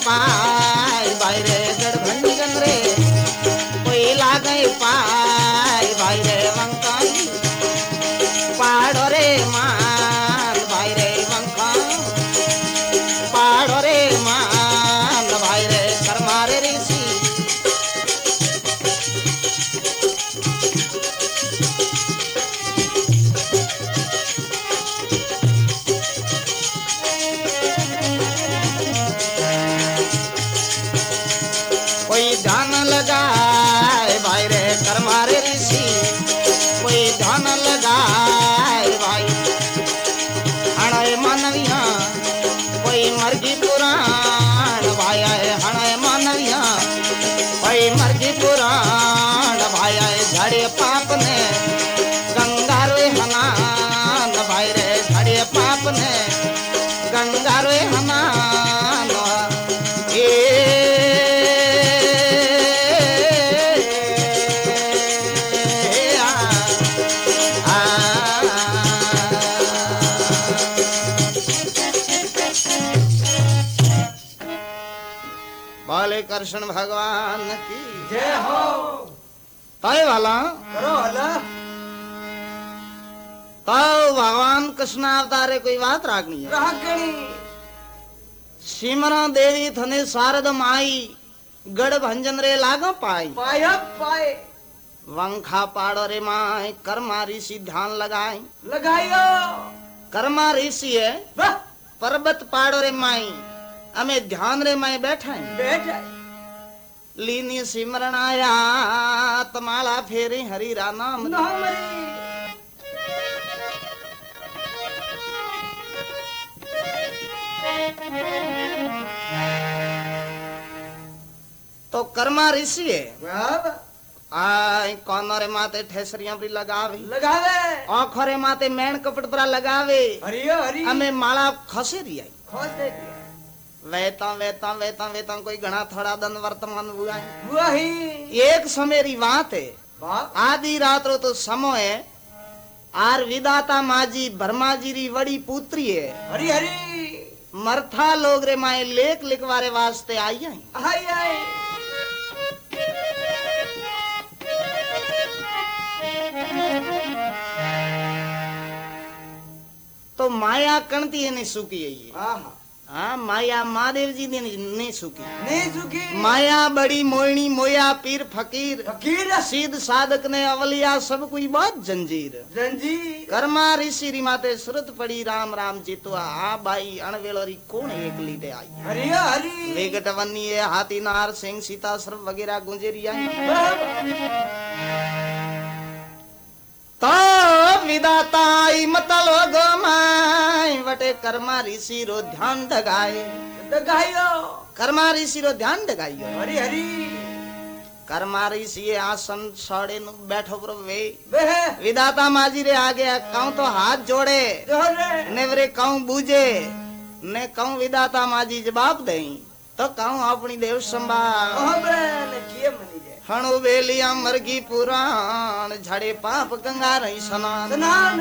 पाए भाई रे गढ़भंजन रे कोई लागे पाए भाई रे वंकाई पहाड़ो रे मान भाई रे वंका पहाड़ो रे मान भाई रे कर्मारे ऋषि कोई ध्यान लगाए भाई रे कर्मारे ऋषि कोई ध्यान लगाए भाई हणाए मानविया कोई मर्गी पुराण भाई आए हणाए मानविया कोई मर्गी पुराण भाई आए झड़े पाप ने गंगा रोए हनान भाई रे झड़े पाप ने गंगा रोए हनान बोले कृष्ण भगवान की जय हो। तय वाला करो हला। तो भगवान कृष्ण अवतारे कोई बात राखनी है राखनी सिमरा देवी थने शारद माई गढ़ भंजन रे लागा पाई पाया पाए वंखा पाड़ो रे माई कर्मा ऋषि ध्यान लगाई लगायो कर्मा ऋषि है वाह पर्वत पाड़ो रे माई हमें ध्यान रे माई बैठा बैठ लीनी सिमरण आया तमाला फेरी हरी रा नाम नाम रे तो कर्मा ऋषि है वाह आय कौन रे माते ठेसरियां भी लगावे लगावे आंखों रे माते मैन कपड़ पर लगावे हरियो हरि हमें माला खसे रही आई खोज दे दिया वेता वेता वेता वेता कोई घना थोड़ा दन वर्तमान हुआ है वही एक समेरी बात है वाह आधी रात रो तो समो है आर विदाता माजी भरमाजी री बड़ी पुत्री है हरि हरि मरथा लोग रे माए लेख लिखवारे वास्ते आई आई हाय हाय तो माया कणती है नहीं सुकी है ये आहा हाँ माया महादेव जी ने नहीं सुकी नहीं सुखी माया बड़ी मोहिनी मोया पीर फकीर फकीर सीध साधक ने अवलिया सब कोई बात जंजीर जंजीर कर्मा ऋषि री माते सुरत पड़ी राम राम जीतवा आ बाई अणवेलो री कौन एक लीटे आई हरियो हरि वेगट वन्नी है हाथी नार सिंह सीता सर्व वगैरह गुंजेरी आई तो विदाताई मतलो गोमाई वटे कर्मा ऋषि रो ध्यान दगाए दगायो कर्मा ऋषि रो ध्यान दगाइयो हरि हरि कर्मा ऋषि आसन साड़े नु बैठो पर वे वह विदाता माजी रे आगे कहूं तो हाथ जोड़े जोरे नेवरे कहूं बूझे ने कहूं विदाता माजी जवाब देई तो कहूं अपनी देव संभाल ओबे किए मनी जे हणु बेलिया मरगी पुराण झड़े पाप गंगा रही स्नान स्नान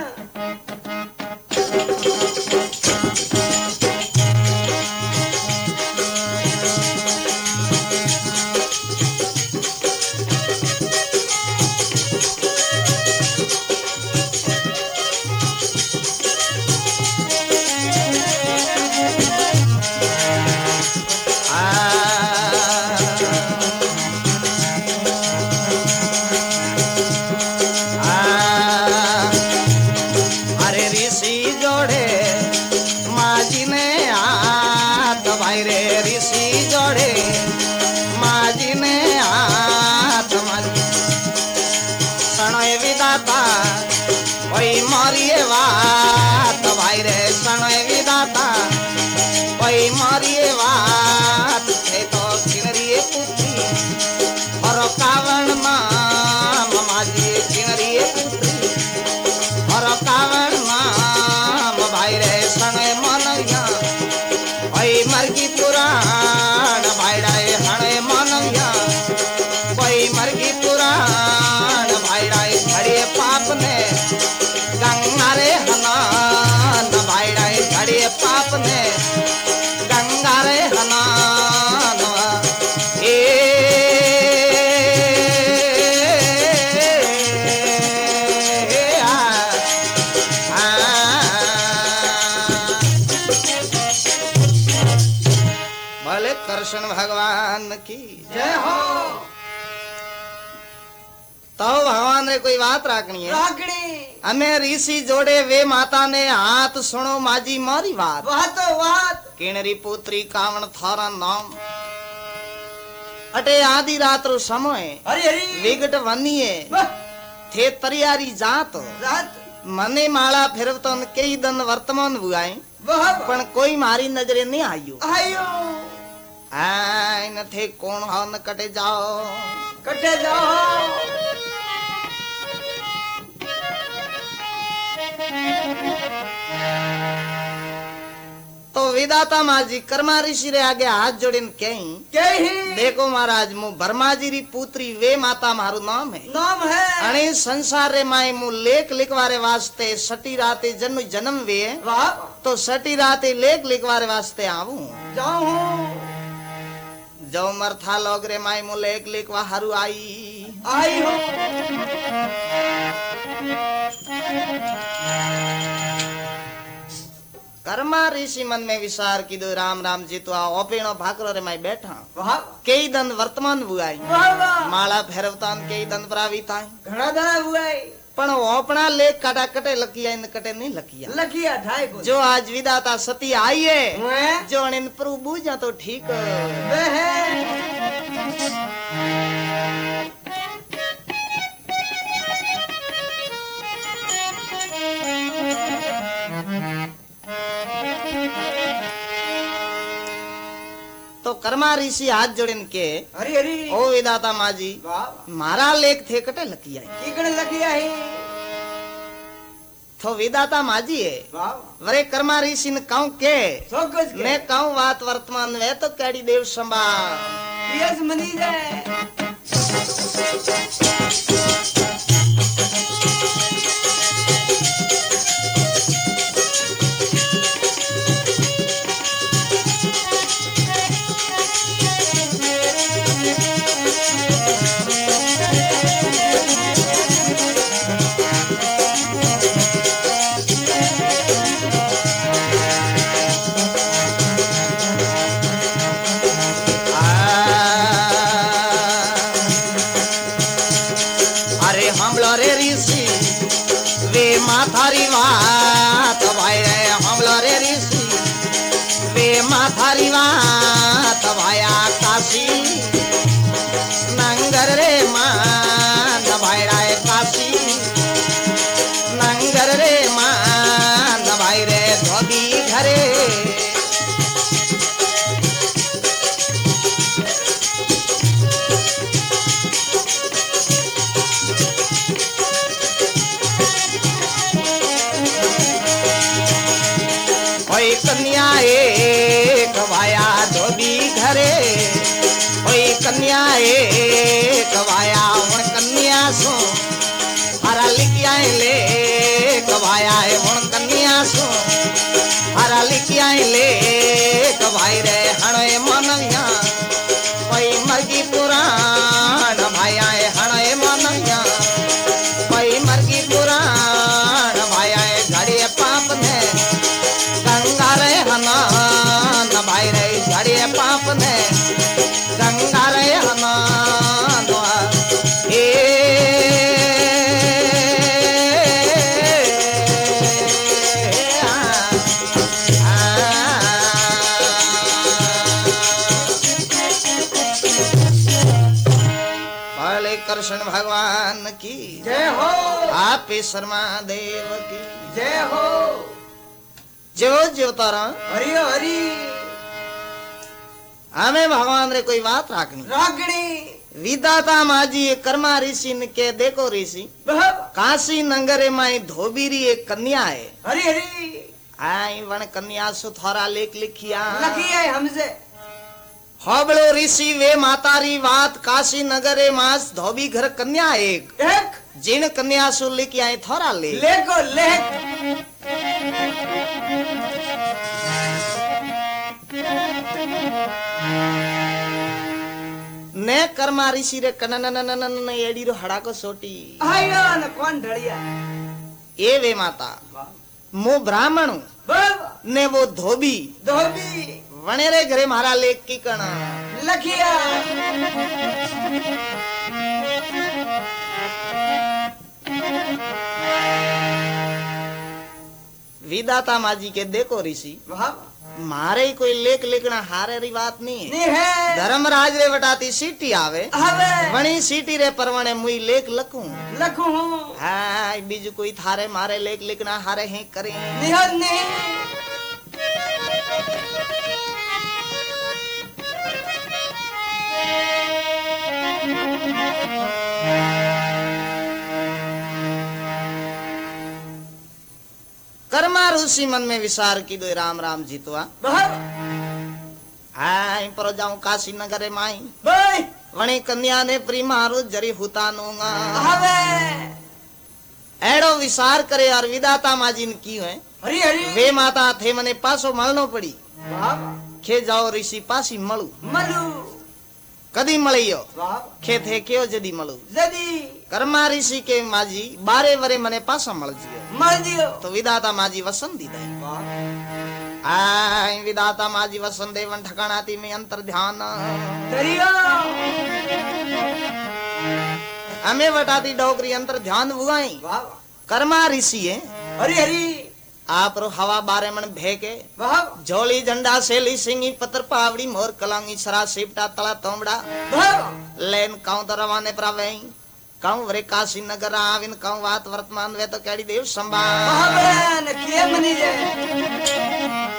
मारिए बात भाई रे सणय विदाता कोई मारिए बात थे तो किनरिए पुत्री और कावण माम माजी किनरिए पुत्री और कावण माम भाई रे सणय मनविया कोई मरगी पुराण भाई रे हणे मनविया कोई मरगी पुराण भाई रे घड़े पाप ने गंगा रे हनान भाई रे घड़े पाप ने गंगा रे हनान भले कृष्ण भगवान की। जय हो। तो भगवान ने कोई बात राखनी है। राखड़ी अने ऋषि जोड़े वे माता ने हाथ सुनो माजी मारी बात। बात किणरी पुत्री कावण थारा नाम अटे आधी रात रो समय हरी हरी विगट वनिए वाह, थे तरियारी जात रात मने माला फिरवतो कई दिन वर्तमान हुआए वाह पण कोई मारी नजरे नहीं आयो। आयो आय न थे कौन हो न कटे जाओ कटे जाओ। तो विदाता माजी कर्मा ऋषि रे आगे हाथ जोड़ीन कहीं कही देखो महाराज मु ब्रह्मा जी री पुत्री वे माता मारू नाम है। नाम है अणे संसार रे माई मु लेख लिखवारे वास्ते सटी राते जन्म जन्म वे वाह तो सटी राते लेख लिखवारे वास्ते आऊं जाऊं जो मरथा लोग रे माई मु लेख लिखवा हारू आई आई हो। कर्मा ऋषि मन में विचार की दो राम राम जी तो ओपेणो भाकरो रे माई बैठा वाह कई दन वर्तमान बुआई वाह वाह माला फेरवतान कई दन प्राविता घड़ा धड़ा हुआ है पण ओपना लेख काटा कटे लकिया इन कटे नहीं लकिया लकिया ढाई को जो आज विदाता सती आई है मैं जो इन प्रभु जा तो ठीक वे है तो कर्मा ऋषि हाथ जोड़न के हरी हरी ओ विदाता माजी वाह मारा लेख थे कटे लकिया कीकड़ लकिया है तो विदाता माजी है वाह वरे कर्मा ऋषि ने कहूं के सब कुछ के मैं कहूं बात वर्तमान वे तो कैडी देव संभा यस मनी जाए माथारी बात भाई हमला रे ऋषि वे माथारी बात भाया काशी नंगर रे मान भाई राय काशी नंगर रे मान भाई रे धोबी घरे कन्या एक वाया धोबी घरे कोई कन्या एक वाया हूं कन्या सो हरा लिखिया ले कवाया हूं कन्या सो हरा लिखिया ले कवाई रे हणे मनया कोई मरगी पुराण भाया हणे मनया कोई मरगी पुराण भाया घड़े पाप ने गंगा रे हनान भाई रे झड़े पाप ने गंगा रे हनान ए भले कृष्ण भगवान की जय हो आप शर्मा देव की जय हो जो जीवतारा हरि हरि हमें भगवान रे कोई बात राखनी रागणी विदाता माजी कर्मा ऋषि ने के देखो ऋषि काशी नंगरे माई धोबीरी एक कन्या है हरि हरि आई वन कन्या सु थोड़ा लेख लिखिया लखिया है हमसे हबलो ऋषि वे मातारी बात काशी नगरे मास धोबी घर कन्या एक जिन कन्या सु लिखिया है थोड़ा ले लेको लेख ने कर्मा ऋषि रे कनन एडी रो हड़ा को सोटी आयो न कौन ढड़िया ए वे माता मु ब्राह्मण ने वो धोबी धोबी वणे रे घरे मारा लेख की कणा लखिया विदाता माजी के देखो ऋषि वाह मारे ही कोई लेख लिखना हारे री बात नहीं है। नहीं है धर्मराज रे वटाती सीटी आवे हवे वणी सीटी रे परवणे मुई लेख लखूं लखू हाय बीजू कोई थारे मारे लेख लिखना हारे हैं करे निहद नहीं कर्मा ऋषि मन में विचार की दो राम राम जीतवा वाह हाय पर जाऊं काशी नगरे माई भाई वणी कन्या ने प्री मारू जरी हुतानूंगा हवे एड़ो विचार करे और विदाता माजिन की है हरी हरी वे माता थे मने पासो मळनो पड़ी वाह खे जाओ ऋषि पासी मळू मलू कदी मळियो वाह खे थे क्यों जदी मळू जदी कर्मा ऋषि के माजी 12 वरे मने पासा मळ जियो मर दियो तो विदाता माजी वसन दी दे वाह आय विदाता माजी वसन देवन ठकाणाती में अंतर ध्यान दरिया हमें वटाती डोकरी अंतर ध्यान बुआई वाह कर्मा ऋषि है हरी हरी आप रो हवा बारे मन भेके वाह झोली झंडा सेली सिंगी पत्र पावड़ी मोर कलांगी सरा सेपटा तला तोमड़ा वाह लेन काउ दरवाने प्रावे काउ वरे काशी नगर आविन काउ बात वर्तमान वे तो कैडी देव संभा वाह न किए मनी जे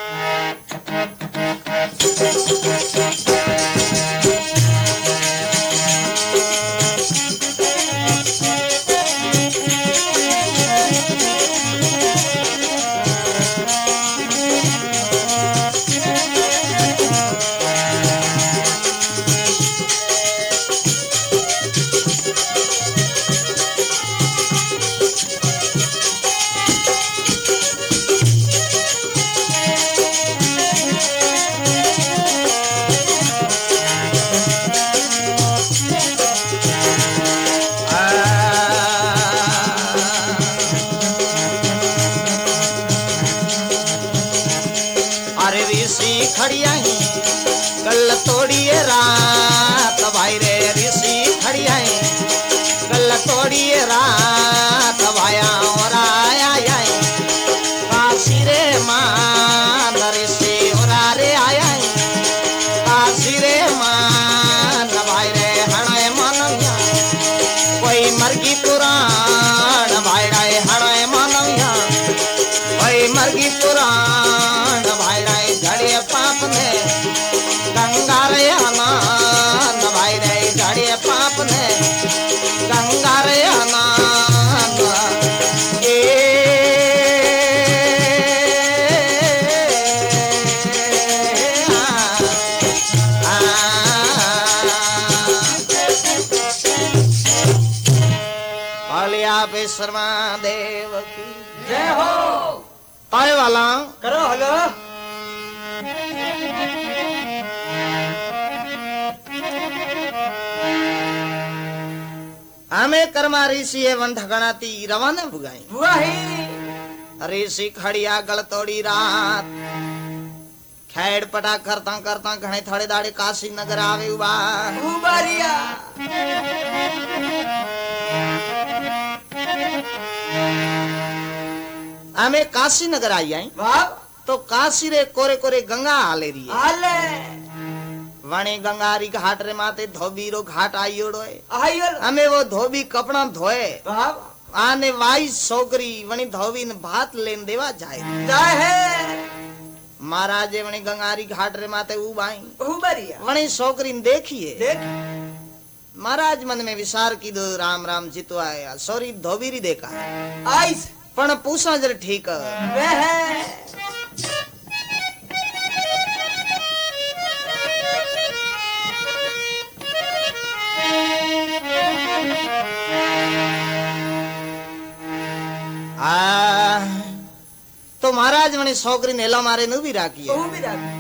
अरे ऋषि खड़ियाई कल तोड़िए रात भाई रे ऋषि खड़ियाई कल तोड़िए रात भाया और आया काशी रे मान ऋषि और रे आया काशी रे मान भाई रे हणाए मानविया कोई मरगी पुराण भाई रे हणाए मानविया कोई मरगी पुराण भाई रे घड़िए पाप ने गंगा रे अनान भाई रे घड़िए पाप ने गंगा रे अनान शर्मा देव की जय हो ताए वाला करो हलो हमें कर्मा ऋषि वन ठगनाती रवाना बुगाई वही ऋषि खड़िया गल तोड़ी रात खेड़ पटा करता करता घणे थोड़े दाड़े काशी नगर आवे उबा उबारिया हमें काशी नगर आई आई वाह तो काशी रे कोरे कोरे गंगा आले रही है आले वणे गंगारी घाट रे माते धोबी रो घाट आयोड़ो है आयल हमें वो धोबी कपड़ा धोए वाह आने वाई सोकरी वणी धोबी ने भात लेन देवा जाए जाए है महाराजे वणी गंगारी घाट रे माते उबाई उबारिया वणी सोकरी ने देखिए देख महाराज मन में विचार की दो राम राम जितवा आया सॉरी धोबी री देखा है आइस पण पूछा जर ठीक वे है तो महाराज मने सोकरी नेला मारे नु भी राखी वो भी रख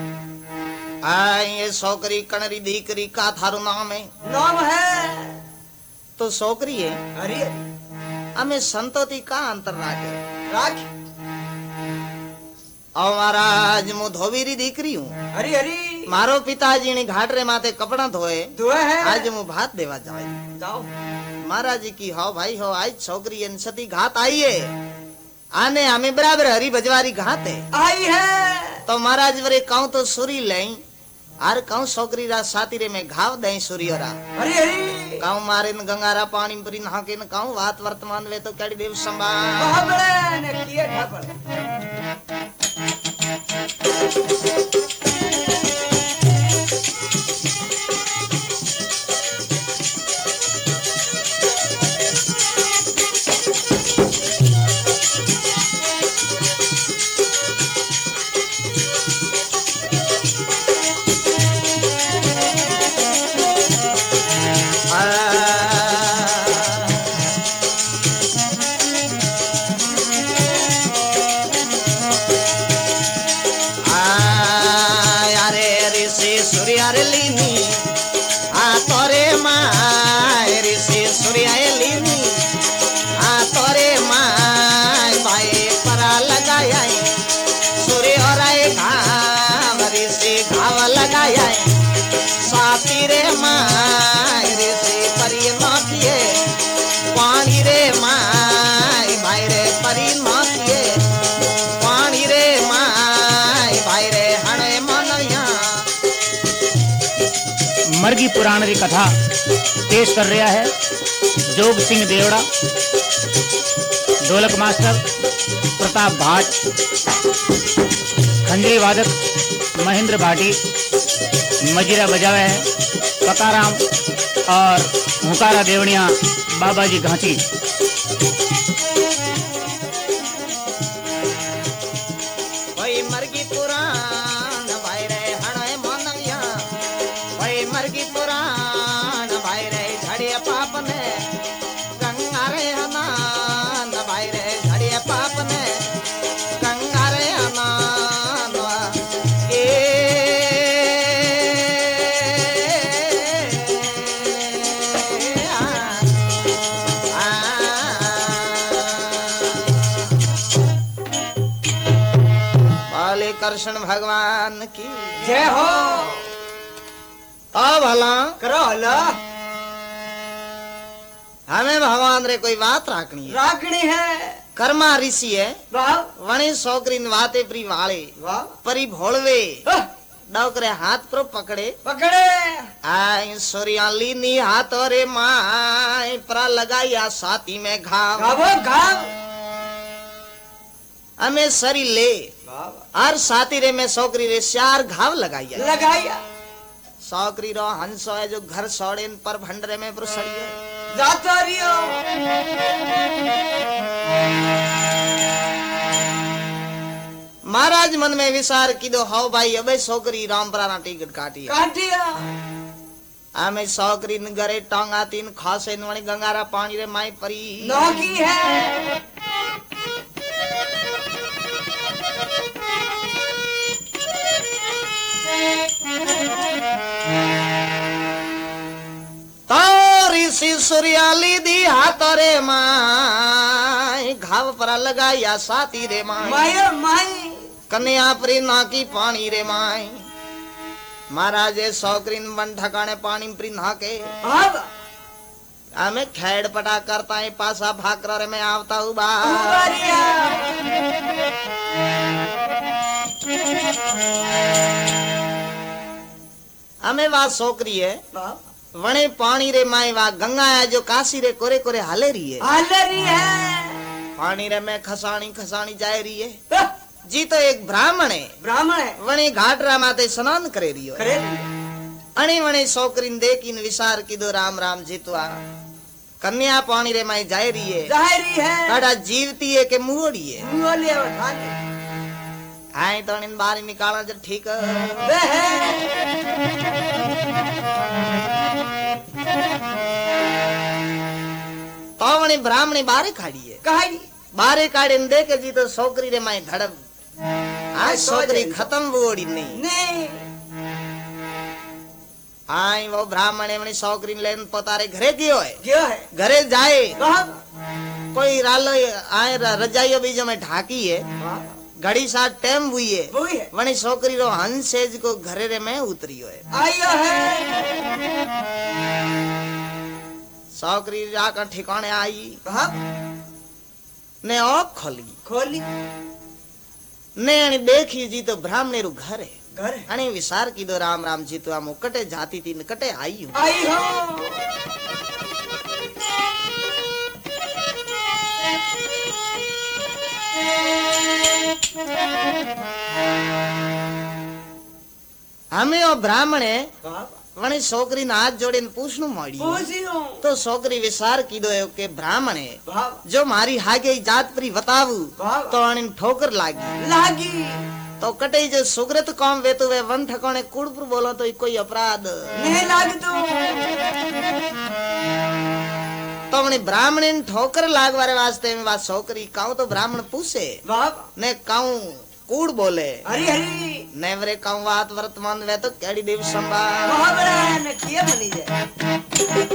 ये सोकरी कणरी दीकरी का थारो नाम है नाम है तो सोकरी है हरी हरी हमें संतोती का अंतर राखे राख और महाराज मु धोबी री दीकरी हूँ हरी हरी मारो पिताजी ने घाट रे माथे कपड़ा धोए दुआ है आज मु भात देवा जाए जाओ महाराज जी की हो भाई हो आज छोकरी एन सती घात आई है आने हमें बराबर हरी भजवारी घात है आई है तो महाराज वरे कहूं तो सुरी लई आर कहूं छोकरी रा साती रे में घाव दई सूर्यरा हरी हरी कहूं मारे न गंगारा पानी परी नहा के न कहूं बात वर्तमान वे तो कड़ी देव संभाल बाबड़े ने किए ठापर मरगी पुराण री कथा पेश कर रहा है जोग सिंह देवड़ा, ढोलक मास्टर प्रताप भाट, खंजरी वादक महेंद्र भाटी, मजीरा बजावे है पकाराम और हुकारा देवड़िया बाबाजी घाटी। मरगी पुराण भाई रे हणे मनैया मरगी पुराण भाई रे झड़िया पाप ने गंगा रे हनान भाई रे झड़िया पाप ने गंगा रे हनान बाले कृष्ण भगवान की जय हो अब भला करो हला हमें भगवान रे कोई बात राखनी है राखनी है कर्मा ऋषि है वाह वणी सोकरीन वाते प्री वाले वाह परी भोलवे डोकरे हाथ पर पकड़े पकड़े आई सोरियाली नी हाथ रे माय परा लगाया साथी में घाव गावो गाव हमें सरी ले वाह और साथी रे में सोकरी रे चार घाव लगाया लगाया सोकरी रो हंसो है जो घर सोड़े पर भंडरे में ब्रुसड़ियो जातो रियो महाराज मन में विचार कीधो हो भाई अबे सोकरी रामपरा ना टिकट काटी काटिया आमे सोकरी न गरे टांगा तीन खासे नवणी गंगारा पानी रे माई परी नौकी है ऋषि सूर्याली दी हाथ रे माई घाव पर लगाया साथी रे माई माया माई कन्या परी नाकी पानी रे माई महाराजे सौकरीन बन ठकाने पानी परी नाके अब हमें खेड़ पटा करता है पासा भाकरा रे में आवता हूँ बा उबारिया हमें बात सोकरी है वाह वणे पानी रे माई वा गंगा है जो काशी रे कोरे कोरे हाले रही है हालरी है पानी रे में खसानी खसानी जाए रही है जी तो एक ब्राह्मण है ब्राह्मण है वणे घाटरा माते स्नान करे रही है करे अणी वणे सोकरीन देखीन विचार कीधो राम राम जीतवा कन्या पानी रे माई जाए रही है जाहरी है काड़ा जीवती है के मुहड़ी है मुंगलिया उठाने आए तो इन बारी निकाला जब ठीक वे है तो वणी ब्राह्मणी बारे खाड़ी है कहानी बारे काड़े न देखे जी तो सोकरी रे माई धड़ब आज सोकरी खत्म वोड़ी नहीं नहीं आई वो ब्राह्मण वणी सोकरी लेन पोतारे घरे गयो है क्यों है घरे जाए कहा कोई रालो आए रजाइयो बीजो में ढाकी है घड़ी सा टाइम हुई है वो है वणी छोकरी रो हंसेज को घरे रे में उतरियो है आयो है छोकरी जाकर ठिकाने आई बाप ने आँख खोली खोली ने अणी देखी जी तो ब्राह्मणे रू घर है घर अणी विचार की दो राम राम जी तो आम कटे जाती थी न कटे आई हूँ आई हो हमें और ब्राह्मणे बाप वणी छोकरी ने हाथ जोड़े पूछनु माड़ी पूछियो तो छोकरी विचार की दो के ब्राह्मणे बाप जो मारी हागे जात परी बतावू बाप तो अणी ठोकर लागी लागी तो कटे जो सुग्रत काम वे तो वे वन ठकाने कूड़पुर बोलो तो कोई अपराध नहीं लाग तो तो अपनी ब्राह्मणी ठोकर लागवारे वास्ते में बात छोकरी काऊ तो ब्राह्मण पूछे बाप ने काऊ कूड़ बोले हरी हरी नेवरे काऊ बात वर्तमान वे तो कैडी देव संभा बाप रे न किए बनी जाए